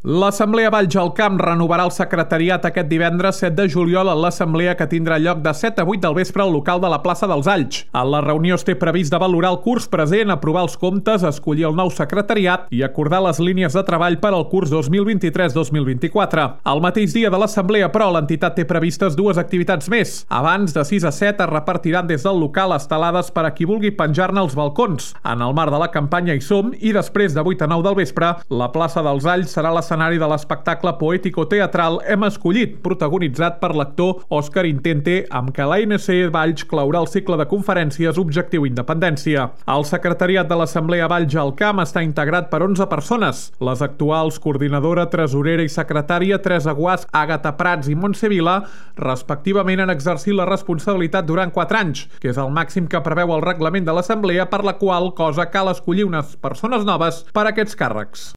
L'Assemblea Valls al Camp renovarà el secretariat aquest divendres 7 de juliol a l'assemblea que tindrà lloc de 7 a 8 del vespre al local de la plaça dels Alls. A la reunió es té previst de valorar el curs present, aprovar els comptes, escollir el nou secretariat i acordar les línies de treball per al curs 2023-2024. Al mateix dia de l'assemblea, però, l'entitat té previstes dues activitats més. Abans, de 6 a 7, es repartiran des del local estelades per a qui vulgui penjar-ne als balcons. En el marc de la campanya Hi som, i després de 8 a 9 del vespre, la plaça dels Alls serà l'escenari de l'espectacle poètico-teatral Hem escollit, protagonitzat per l'actor Òscar Intente, amb què l'ANC Valls claurà el cicle de conferències Objectiu Independència. El secretariat de l'Assemblea Valls al Camp està integrat per 11 persones. Les actuals coordinadora, tresorera i secretària Teresa Guasch, Àgata Prats i Montse Vila, respectivament, han exercit la responsabilitat durant 4 anys, que és el màxim que preveu el reglament de l'Assemblea, per la qual cosa cal escollir unes persones noves per a aquests càrrecs.